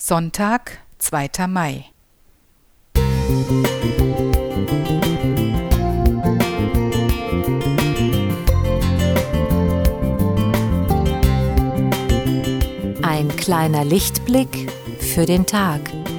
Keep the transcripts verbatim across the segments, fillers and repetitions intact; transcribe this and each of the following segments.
Sonntag, zweiter Mai. Ein kleiner Lichtblick für den Tag.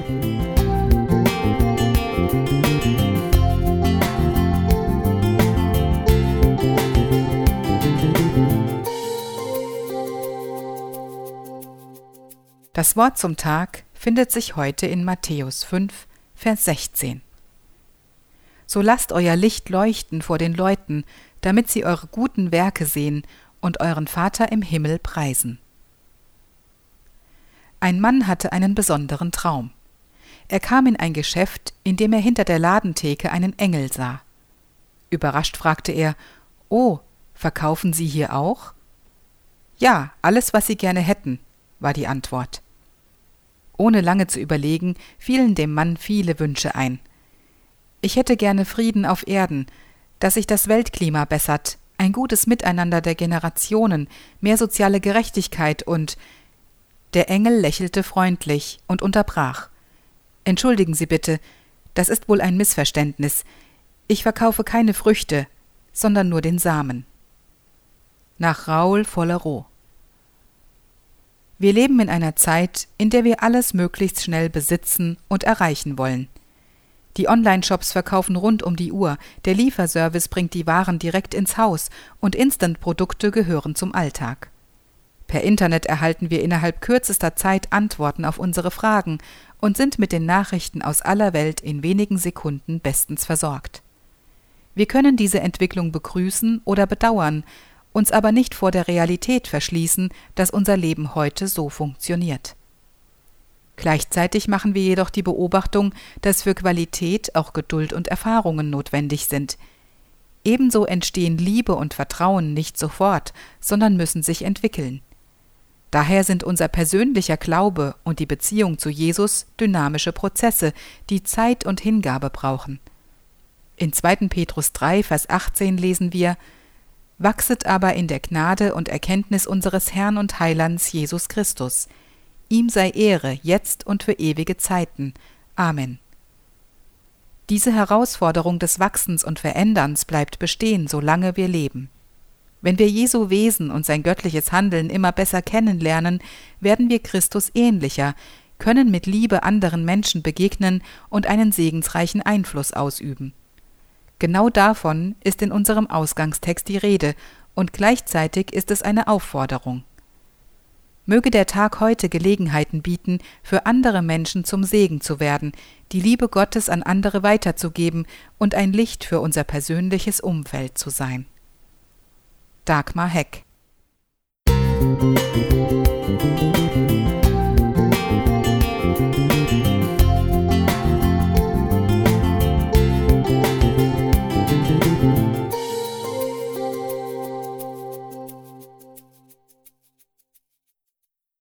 Das Wort zum Tag findet sich heute in Matthäus fünf, Vers sechzehn. So lasst euer Licht leuchten vor den Leuten, damit sie eure guten Werke sehen und euren Vater im Himmel preisen. Ein Mann hatte einen besonderen Traum. Er kam in ein Geschäft, in dem er hinter der Ladentheke einen Engel sah. Überrascht fragte er: »Oh, verkaufen Sie hier auch?« »Ja, alles, was Sie gerne hätten«, war die Antwort. Ohne lange zu überlegen, fielen dem Mann viele Wünsche ein. Ich hätte gerne Frieden auf Erden, dass sich das Weltklima bessert, ein gutes Miteinander der Generationen, mehr soziale Gerechtigkeit und… Der Engel lächelte freundlich und unterbrach. »Entschuldigen Sie bitte, das ist wohl ein Missverständnis. Ich verkaufe keine Früchte, sondern nur den Samen.« Nach Raoul Follereau. Wir leben in einer Zeit, in der wir alles möglichst schnell besitzen und erreichen wollen. Die Online-Shops verkaufen rund um die Uhr, der Lieferservice bringt die Waren direkt ins Haus und Instant-Produkte gehören zum Alltag. Per Internet erhalten wir innerhalb kürzester Zeit Antworten auf unsere Fragen und sind mit den Nachrichten aus aller Welt in wenigen Sekunden bestens versorgt. Wir können diese Entwicklung begrüßen oder bedauern, uns aber nicht vor der Realität verschließen, dass unser Leben heute so funktioniert. Gleichzeitig machen wir jedoch die Beobachtung, dass für Qualität auch Geduld und Erfahrungen notwendig sind. Ebenso entstehen Liebe und Vertrauen nicht sofort, sondern müssen sich entwickeln. Daher sind unser persönlicher Glaube und die Beziehung zu Jesus dynamische Prozesse, die Zeit und Hingabe brauchen. In zweiter Petrus drei, Vers achtzehn lesen wir: »Wachset aber in der Gnade und Erkenntnis unseres Herrn und Heilands Jesus Christus. Ihm sei Ehre, jetzt und für ewige Zeiten. Amen.« Diese Herausforderung des Wachsens und Veränderns bleibt bestehen, solange wir leben. Wenn wir Jesu Wesen und sein göttliches Handeln immer besser kennenlernen, werden wir Christus ähnlicher, können mit Liebe anderen Menschen begegnen und einen segensreichen Einfluss ausüben. Genau davon ist in unserem Ausgangstext die Rede, und gleichzeitig ist es eine Aufforderung. Möge der Tag heute Gelegenheiten bieten, für andere Menschen zum Segen zu werden, die Liebe Gottes an andere weiterzugeben und ein Licht für unser persönliches Umfeld zu sein. Dagmar Heck.